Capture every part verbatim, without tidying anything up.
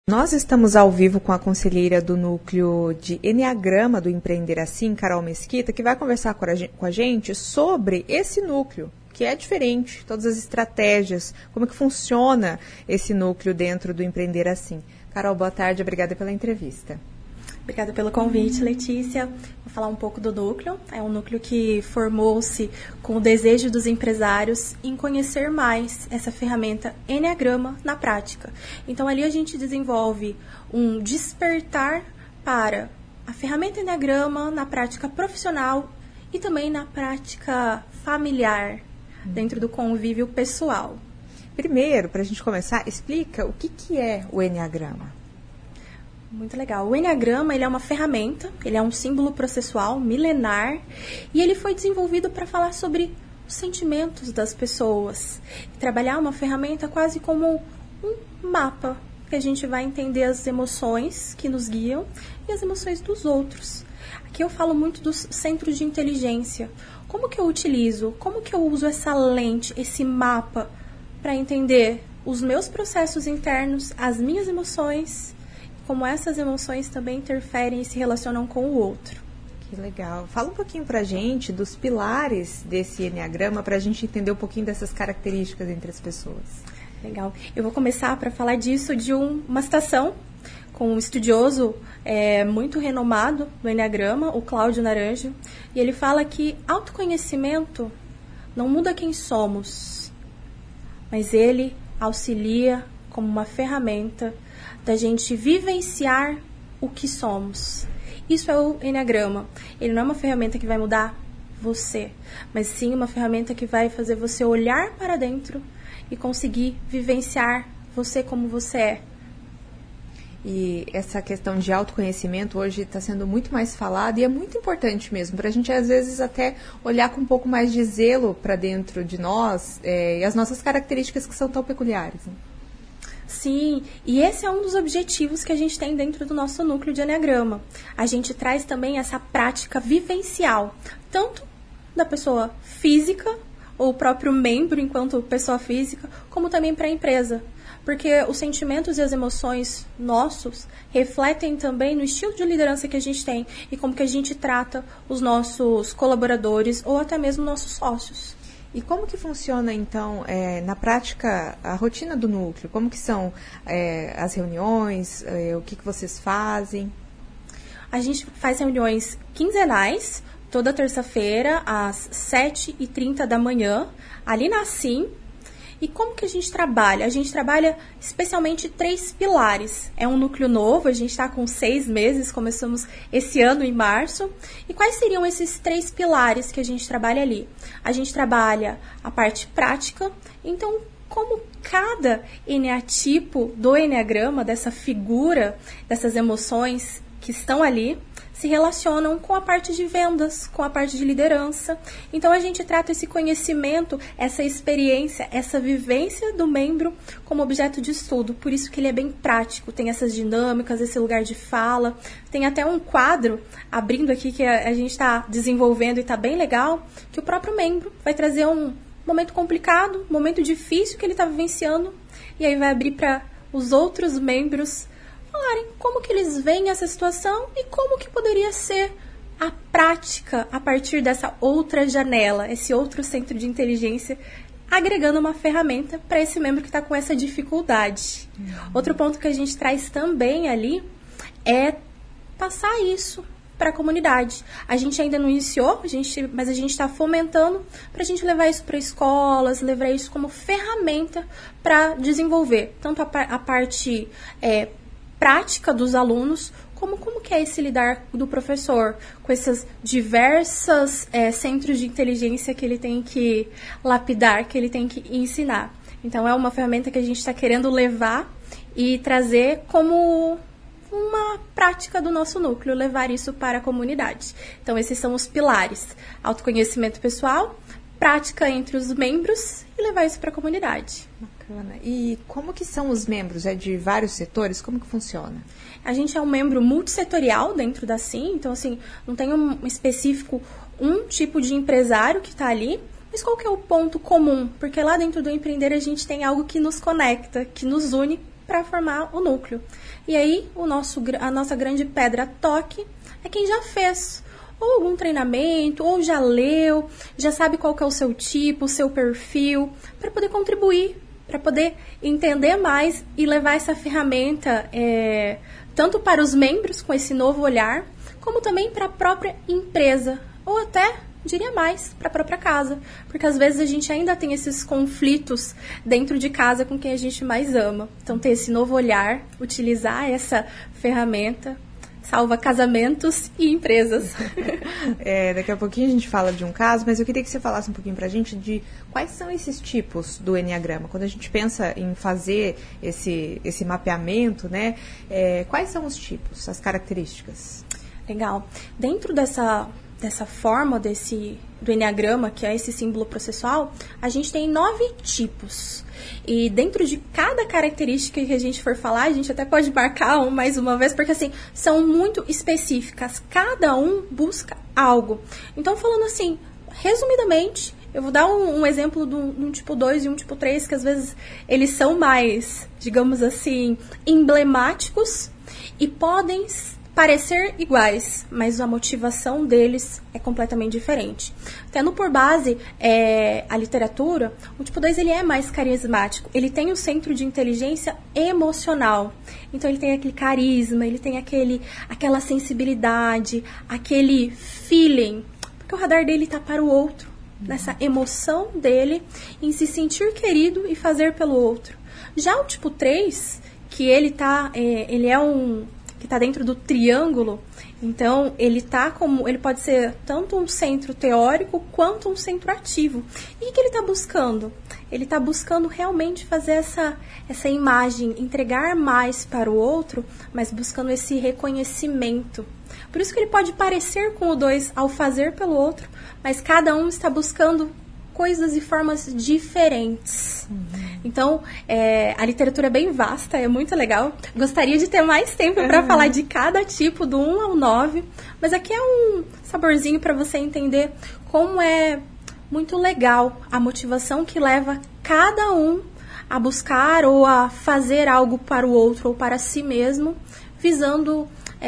Nós estamos ao vivo com a conselheira do núcleo de Enneagrama do Empreender Assim, Carol Mesquita, que vai conversar com a gente sobre esse núcleo, que é diferente, todas as estratégias, como que funciona esse núcleo dentro do Empreender Assim. Carol, boa tarde, obrigada pela entrevista. Obrigada pelo convite, Letícia. Vou falar um pouco do núcleo. É um núcleo que formou-se com o desejo dos empresários em conhecer mais essa ferramenta Enneagrama na prática. Então, ali a gente desenvolve um despertar para a ferramenta Enneagrama na prática profissional e também na prática familiar, dentro do convívio pessoal. Primeiro, para a gente começar, explica o que, que é o Enneagrama. Muito legal. O Enneagrama, ele é uma ferramenta, ele é um símbolo processual milenar e ele foi desenvolvido para falar sobre os sentimentos das pessoas. Trabalhar uma ferramenta quase como um mapa, que a gente vai entender as emoções que nos guiam e as emoções dos outros. Aqui eu falo muito dos centros de inteligência. Como que eu utilizo, como que eu uso essa lente, esse mapa, para entender os meus processos internos, as minhas emoções, como essas emoções também interferem e se relacionam com o outro. Que legal. Fala um pouquinho pra gente dos pilares desse Enneagrama, pra gente entender um pouquinho dessas características entre as pessoas. Legal. Eu vou começar para falar disso de um, uma citação com um estudioso é, muito renomado do Enneagrama, o Cláudio Naranjo, e ele fala que autoconhecimento não muda quem somos, mas ele auxilia como uma ferramenta da gente vivenciar o que somos. Isso é o Enneagrama. Ele não é uma ferramenta que vai mudar você, mas sim uma ferramenta que vai fazer você olhar para dentro e conseguir vivenciar você como você é. E essa questão de autoconhecimento hoje está sendo muito mais falada e é muito importante mesmo, para a gente às vezes até olhar com um pouco mais de zelo para dentro de nós é, e as nossas características que são tão peculiares, né? Sim, e esse é um dos objetivos que a gente tem dentro do nosso núcleo de Enneagrama. A gente traz também essa prática vivencial, tanto da pessoa física, ou o próprio membro enquanto pessoa física, como também para a empresa. Porque os sentimentos e as emoções nossos refletem também no estilo de liderança que a gente tem e como que a gente trata os nossos colaboradores ou até mesmo nossos sócios. E como que funciona, então, é, na prática, a rotina do núcleo? Como que são é, as reuniões, é, o que, que vocês fazem? A gente faz reuniões quinzenais, toda terça-feira, às sete e trinta da manhã, ali na Sim. E como que a gente trabalha? A gente trabalha especialmente três pilares. É um núcleo novo, a gente está com seis meses, começamos esse ano em março. E quais seriam esses três pilares que a gente trabalha ali? A gente trabalha a parte prática, então como cada eneatipo do Enneagrama, dessa figura, dessas emoções que estão ali, se relacionam com a parte de vendas, com a parte de liderança. Então, a gente trata esse conhecimento, essa experiência, essa vivência do membro como objeto de estudo. Por isso que ele é bem prático, tem essas dinâmicas, esse lugar de fala. Tem até um quadro, abrindo aqui, que a gente está desenvolvendo e está bem legal, que o próprio membro vai trazer um momento complicado, um momento difícil que ele está vivenciando, e aí vai abrir para os outros membros falarem como que eles veem essa situação e como que poderia ser a prática a partir dessa outra janela, esse outro centro de inteligência, agregando uma ferramenta para esse membro que está com essa dificuldade. Uhum. Outro ponto que a gente traz também ali é passar isso para a comunidade. A gente ainda não iniciou, a gente, mas a gente está fomentando para a gente levar isso para escolas, levar isso como ferramenta para desenvolver tanto a, a parte é, prática dos alunos, como como que é esse lidar do professor com essas diversas é, centros de inteligência que ele tem que lapidar, que ele tem que ensinar. Então, é uma ferramenta que a gente está querendo levar e trazer como uma prática do nosso núcleo, levar isso para a comunidade. Então, esses são os pilares: autoconhecimento pessoal, prática entre os membros e levar isso para a comunidade. Bacana. E como que são os membros? É de vários setores? Como que funciona? A gente é um membro multissetorial dentro da Sim, então assim, não tem um específico, um tipo de empresário que está ali, mas qual que é o ponto comum? Porque lá dentro do Empreender a gente tem algo que nos conecta, que nos une para formar o núcleo. E aí, o nosso, a nossa grande pedra toque é quem já fez ou algum treinamento, ou já leu, já sabe qual que é o seu tipo, o seu perfil, para poder contribuir, para poder entender mais e levar essa ferramenta é, tanto para os membros com esse novo olhar, como também para a própria empresa, ou até, diria mais, para a própria casa. Porque às vezes a gente ainda tem esses conflitos dentro de casa com quem a gente mais ama. Então ter esse novo olhar, utilizar essa ferramenta, salva casamentos e empresas. É, daqui a pouquinho a gente fala de um caso, mas eu queria que você falasse um pouquinho pra gente de quais são esses tipos do Enneagrama. Quando a gente pensa em fazer esse, esse mapeamento, né, é, quais são os tipos, as características? Legal. Dentro dessa, dessa forma desse, do Enneagrama, que é esse símbolo processual, a gente tem nove tipos. E dentro de cada característica que a gente for falar, a gente até pode marcar um mais uma vez, porque assim, são muito específicas. Cada um busca algo. Então, falando assim, resumidamente, eu vou dar um, um exemplo de um, de um tipo dois e um tipo três, que às vezes eles são mais, digamos assim, emblemáticos e podem parecer iguais, mas a motivação deles é completamente diferente. Tendo por base é, a literatura, o tipo dois ele é mais carismático, ele tem o centro de inteligência emocional, então ele tem aquele carisma, ele tem aquele, aquela sensibilidade, aquele feeling, porque o radar dele está para o outro, nessa emoção dele em se sentir querido e fazer pelo outro. Já o tipo três, que ele, tá, é, ele é um... que está dentro do triângulo, então ele tá como ele pode ser tanto um centro teórico quanto um centro ativo. E o que ele está buscando? Ele está buscando realmente fazer essa, essa imagem, entregar mais para o outro, mas buscando esse reconhecimento. Por isso que ele pode parecer com o dois ao fazer pelo outro, mas cada um está buscando coisas e formas diferentes. Uhum. Então, é, a literatura é bem vasta, é muito legal. Gostaria de ter mais tempo para uhum. falar de cada tipo, do um ao nove, mas aqui é um saborzinho para você entender como é muito legal a motivação que leva cada um a buscar ou a fazer algo para o outro ou para si mesmo, visando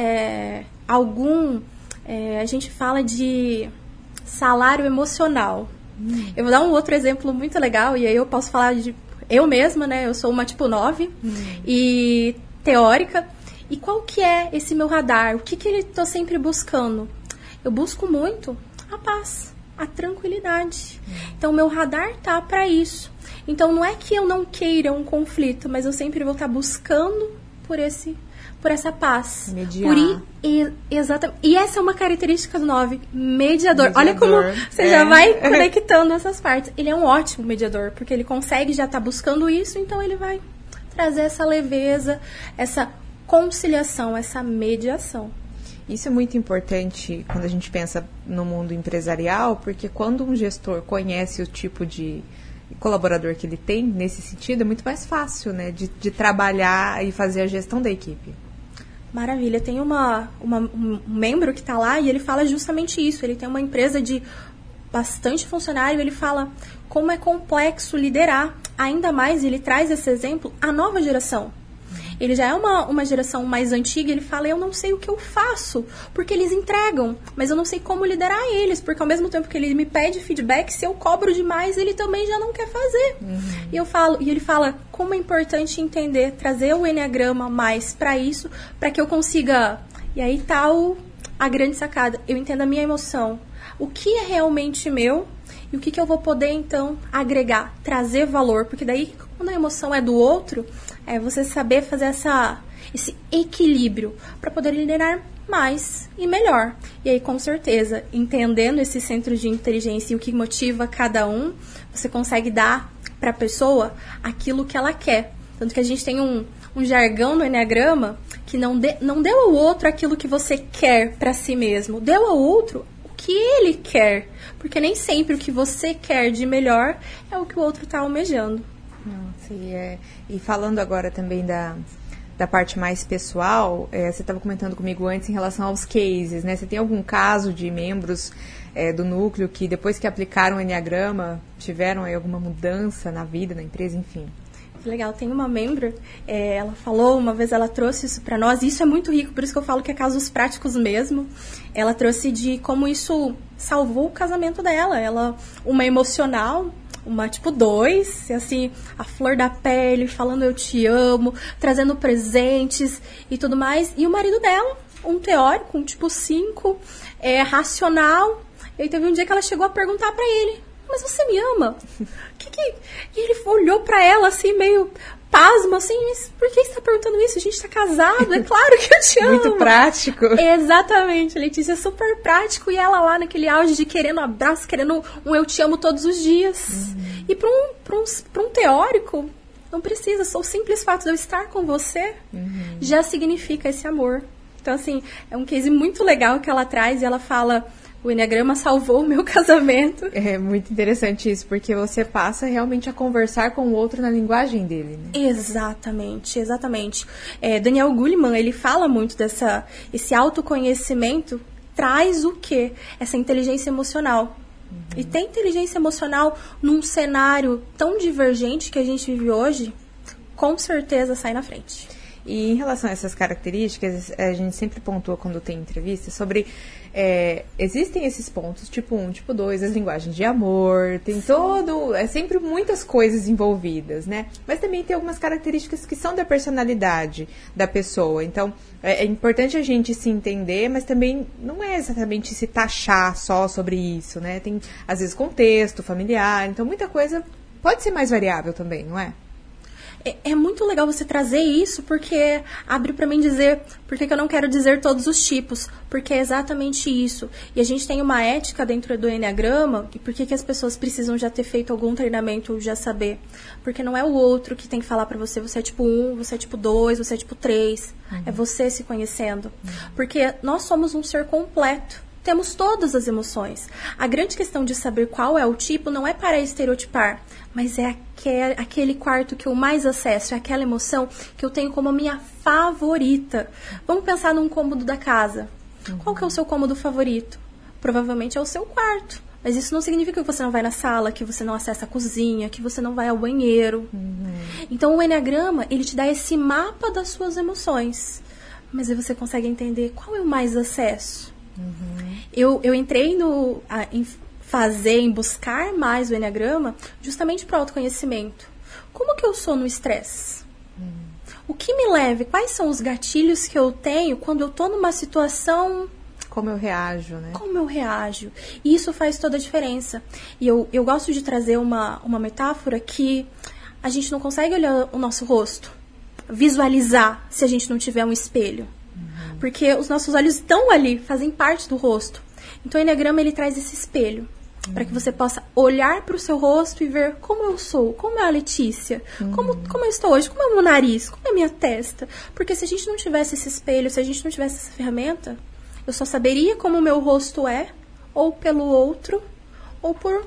é, algum... É, a gente fala de salário emocional. Hum. Eu vou dar um outro exemplo muito legal, e aí eu posso falar de eu mesma, né? Eu sou uma tipo nove hum. e teórica. E qual que é esse meu radar? O que que ele tô sempre buscando? Eu busco muito a paz, a tranquilidade. Hum. Então, o meu radar tá para isso. Então, não é que eu não queira um conflito, mas eu sempre vou estar buscando por esse por essa paz. Mediar. Por ir, e, exatamente. E essa é uma característica do nove, mediador. mediador. Olha como você é. já vai conectando essas partes. Ele é um ótimo mediador, porque ele consegue já estar tá buscando isso, então ele vai trazer essa leveza, essa conciliação, essa mediação. Isso é muito importante quando a gente pensa no mundo empresarial, porque quando um gestor conhece o tipo de colaborador que ele tem, nesse sentido, é muito mais fácil, né, de, de trabalhar e fazer a gestão da equipe. Maravilha. Tem uma, uma, um membro que está lá e ele fala justamente isso. Ele tem uma empresa de bastante funcionário, ele fala como é complexo liderar. Ainda mais, ele traz esse exemplo, a nova geração. Ele já é uma, uma geração mais antiga, ele fala, eu não sei o que eu faço, porque eles entregam, mas eu não sei como liderar eles, porque ao mesmo tempo que ele me pede feedback, se eu cobro demais, ele também já não quer fazer. Uhum. E eu falo, e ele fala, como é importante entender, trazer o Enneagrama mais para isso, para que eu consiga, e aí tá o, a grande sacada, eu entendo a minha emoção, o que é realmente meu, e o que, que eu vou poder, então, agregar, trazer valor, porque daí, quando a emoção é do outro, é você saber fazer essa, esse equilíbrio para poder liderar mais e melhor. E aí, com certeza, entendendo esse centro de inteligência e o que motiva cada um, você consegue dar para a pessoa aquilo que ela quer. Tanto que a gente tem um, um jargão no Enneagrama que não, de, não deu ao outro aquilo que você quer para si mesmo, deu ao outro o que ele quer. Porque nem sempre o que você quer de melhor é o que o outro está almejando. Nossa, e, é, e falando agora também da, da parte mais pessoal, é, você estava comentando comigo antes em relação aos cases, né? Você tem algum caso de membros é, do núcleo que depois que aplicaram o Enneagrama tiveram aí alguma mudança na vida, na empresa, enfim? Que legal, tem uma membro, é, ela falou, uma vez ela trouxe isso para nós, e isso é muito rico, por isso que eu falo que é casos práticos mesmo. Ela trouxe de como isso salvou o casamento dela. Ela, uma emocional, uma tipo dois, assim, a flor da pele, falando eu te amo, trazendo presentes e tudo mais. E o marido dela, um teórico, um tipo cinco, é, racional. E aí teve um dia que ela chegou a perguntar para ele, mas você me ama? Que que... E ele olhou pra ela assim, meio pasmo, assim, mas por que você tá perguntando isso? A gente tá casado, é claro que eu te amo. Muito prático. Exatamente, Letícia, super prático. E ela lá naquele auge de querendo abraço, querendo um eu te amo todos os dias. Uhum. E pra um, pra, um, pra um teórico, não precisa, só o simples fato de eu estar com você uhum. já significa esse amor. Então, assim, é um case muito legal que ela traz e ela fala... O Enneagrama salvou o meu casamento. É muito interessante isso, porque você passa realmente a conversar com o outro na linguagem dele, né? Exatamente, exatamente. É, Daniel Goleman, ele fala muito dessa... Esse autoconhecimento traz o quê? Essa inteligência emocional. Uhum. E ter inteligência emocional num cenário tão divergente que a gente vive hoje, com certeza sai na frente. E em relação a essas características, a gente sempre pontua quando tem entrevista sobre... É, existem esses pontos, tipo um, tipo dois, as linguagens de amor, tem Sim. todo... É sempre muitas coisas envolvidas, né? Mas também tem algumas características que são da personalidade da pessoa. Então, é, é importante a gente se entender, mas também não é exatamente se taxar só sobre isso, né? Tem, às vezes, contexto familiar, então muita coisa pode ser mais variável também, não é? É, é muito legal você trazer isso, porque abre para mim dizer por que eu não quero dizer todos os tipos, porque é exatamente isso. E a gente tem uma ética dentro do Enneagrama, e por que que as pessoas precisam já ter feito algum treinamento ou já saber? Porque não é o outro que tem que falar para você, você é tipo um, você é tipo dois, você é tipo três. Uhum. É você se conhecendo. Uhum. Porque nós somos um ser completo. Temos todas as emoções. A grande questão de saber qual é o tipo não é para estereotipar, mas é aquele, aquele quarto que eu mais acesso, é aquela emoção que eu tenho como a minha favorita. Vamos pensar num cômodo da casa. Uhum. Qual que é o seu cômodo favorito? Provavelmente é o seu quarto. Mas isso não significa que você não vai na sala, que você não acessa a cozinha, que você não vai ao banheiro. Uhum. Então o Enneagrama, ele te dá esse mapa das suas emoções. Mas aí você consegue entender qual é o mais acesso. Uhum. Eu, eu entrei no, a, em fazer, em buscar mais o Enneagrama justamente para o autoconhecimento. Como que eu sou no estresse? Uhum. O que me leva? Quais são os gatilhos que eu tenho quando eu estou numa situação... Como eu reajo, né? Como eu reajo. E isso faz toda a diferença. E eu, eu gosto de trazer uma, uma metáfora que a gente não consegue olhar o nosso rosto, visualizar se a gente não tiver um espelho. Porque os nossos olhos estão ali, fazem parte do rosto. Então, o Enneagrama, ele traz esse espelho. Uhum. Para que você possa olhar para o seu rosto e ver como eu sou, como é a Letícia, uhum. como, como eu estou hoje, como é o meu nariz, como é a minha testa. Porque se a gente não tivesse esse espelho, se a gente não tivesse essa ferramenta, eu só saberia como o meu rosto é, ou pelo outro, ou por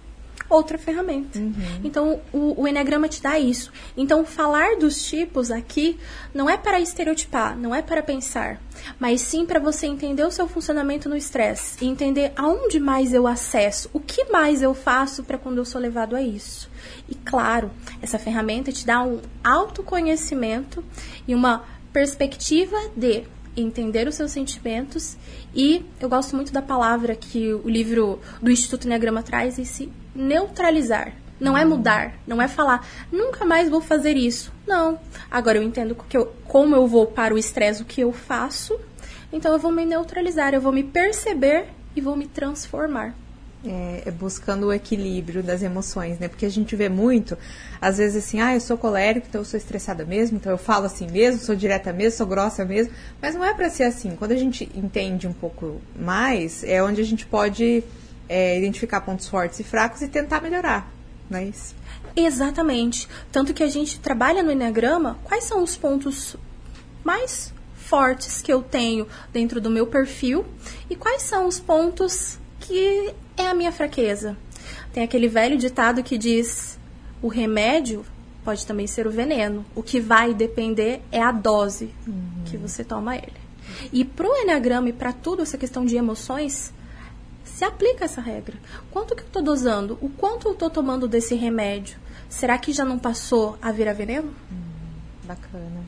outra ferramenta. Uhum. Então, o, o Enneagrama te dá isso. Então, falar dos tipos aqui não é para estereotipar, não é para pensar, mas sim para você entender o seu funcionamento no estresse e entender aonde mais eu acesso, o que mais eu faço para quando eu sou levado a isso. E, claro, essa ferramenta te dá um autoconhecimento e uma perspectiva de entender os seus sentimentos e eu gosto muito da palavra que o livro do Instituto Enneagrama traz, esse neutralizar. Não é mudar, não é falar, nunca mais vou fazer isso. Não. Agora eu entendo que eu, como eu vou para o estresse, o que eu faço, então eu vou me neutralizar, eu vou me perceber e vou me transformar. É, é buscando o equilíbrio das emoções, né? Porque a gente vê muito, às vezes assim, ah, eu sou colérico, então eu sou estressada mesmo, então eu falo assim mesmo, sou direta mesmo, sou grossa mesmo, mas não é pra ser assim. Quando a gente entende um pouco mais, é onde a gente pode é, identificar pontos fortes e fracos e tentar melhorar, não é isso? Exatamente. Tanto que a gente trabalha no Enneagrama, quais são os pontos mais fortes que eu tenho dentro do meu perfil e quais são os pontos que é a minha fraqueza. Tem aquele velho ditado que diz, o remédio pode também ser o veneno. O que vai depender é a dose uhum. que você toma ele. E pro Enneagrama e para tudo, essa questão de emoções, se aplica essa regra. Quanto que eu estou dosando? O quanto eu estou tomando desse remédio? será que já não passou a virar veneno? Hum, bacana.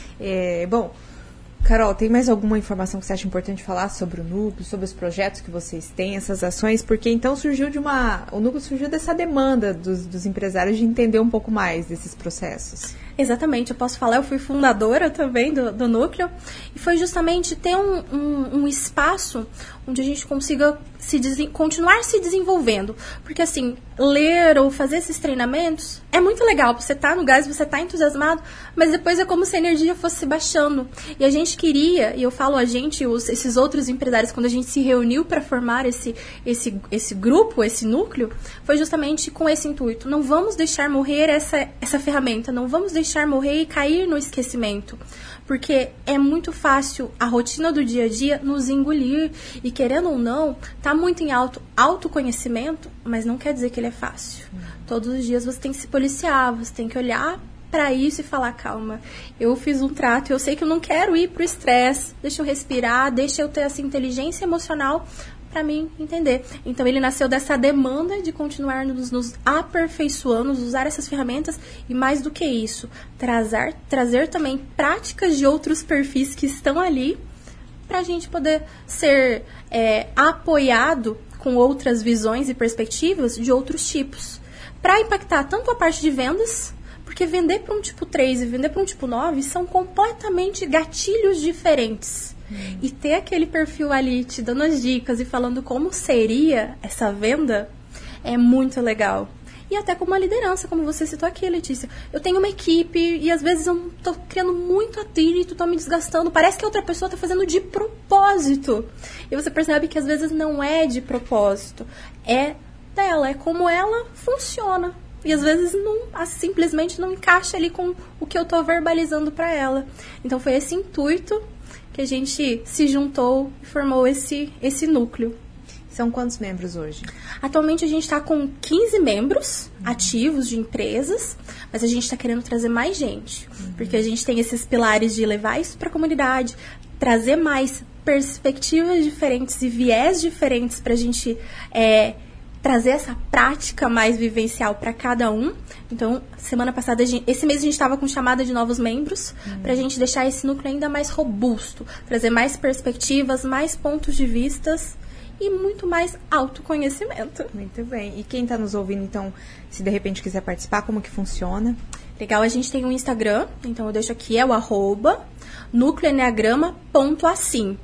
É, bom, Carol, tem mais alguma informação que você acha importante falar sobre o núcleo, sobre os projetos que vocês têm, essas ações? Porque então surgiu de uma... O núcleo surgiu dessa demanda dos, dos empresários de entender um pouco mais desses processos. Exatamente, eu posso falar, eu fui fundadora também do, do núcleo, e foi justamente ter um, um, um espaço onde a gente consiga se desen- continuar se desenvolvendo. Porque assim, ler ou fazer esses treinamentos é muito legal, você tá no gás, você tá entusiasmado, mas depois é como se a energia fosse se baixando. E a gente queria, e eu falo a gente, os, esses outros empresários, quando a gente se reuniu para formar esse, esse, esse grupo, esse núcleo, foi justamente com esse intuito. Não vamos deixar morrer essa, essa ferramenta, não vamos deixar morrer e cair no esquecimento. Porque é muito fácil a rotina do dia a dia nos engolir. E querendo ou não, tá muito em alto autoconhecimento, mas não quer dizer que ele é fácil. Uhum. Todos os dias você tem que se policiar, você tem que olhar para isso e falar, calma, eu fiz um trato, eu sei que eu não quero ir pro estresse, deixa eu respirar, deixa eu ter essa inteligência emocional para mim entender. Então ele nasceu dessa demanda de continuar nos, nos aperfeiçoando, usar essas ferramentas e mais do que isso, trazer, trazer também práticas de outros perfis que estão ali para a gente poder ser é, apoiado com outras visões e perspectivas de outros tipos. Para impactar tanto a parte de vendas, porque vender para um tipo três e vender para um tipo nove são completamente gatilhos diferentes. Hum. E ter aquele perfil ali te dando as dicas e falando como seria essa venda é muito legal. E até como uma liderança, como você citou aqui, Letícia. Eu tenho uma equipe e às vezes eu tô criando muito atrito, tô me desgastando. Parece que a outra pessoa tá fazendo de propósito. E você percebe que às vezes não é de propósito. É dela, é como ela funciona. E às vezes não, simplesmente não encaixa ali com o que eu tô verbalizando para ela. Então foi esse intuito que a gente se juntou e formou esse, esse núcleo. São quantos membros hoje? Atualmente a gente está com quinze membros uhum. ativos de empresas, mas a gente está querendo trazer mais gente. Uhum. Porque a gente tem esses pilares de levar isso para a comunidade, trazer mais perspectivas diferentes e viés diferentes para a gente é, trazer essa prática mais vivencial para cada um. Então, semana passada, esse mês a gente estava com chamada de novos membros, uhum. para a gente deixar esse núcleo ainda mais robusto, trazer mais perspectivas, mais pontos de vistas e muito mais autoconhecimento. Muito bem. E quem está nos ouvindo, então, se de repente quiser participar, como que funciona? Legal, a gente tem um Instagram, então eu deixo aqui, é o arroba núcleoenneagrama ponto assim.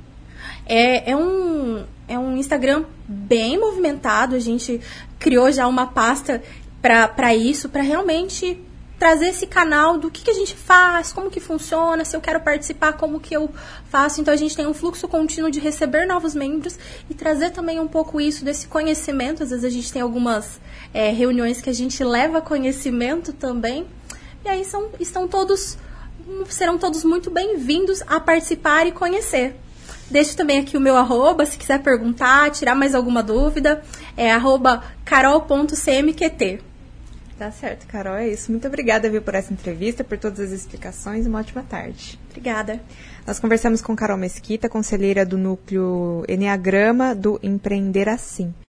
É, é, um, é um Instagram bem movimentado, a gente criou já uma pasta para isso, para realmente trazer esse canal do que, que a gente faz, como que funciona, se eu quero participar, como que eu faço. Então, a gente tem um fluxo contínuo de receber novos membros e trazer também um pouco isso desse conhecimento. Às vezes, a gente tem algumas é, reuniões que a gente leva conhecimento também. E aí, são, estão todos, serão todos muito bem-vindos a participar e conhecer. Deixo também aqui o meu arroba, se quiser perguntar, tirar mais alguma dúvida, é arroba carol ponto c m q t. Tá certo, Carol, é isso. Muito obrigada, viu, por essa entrevista, por todas as explicações. Uma ótima tarde. Obrigada. Nós conversamos com Carol Mesquita, conselheira do Núcleo Enneagrama do Empreender Assim.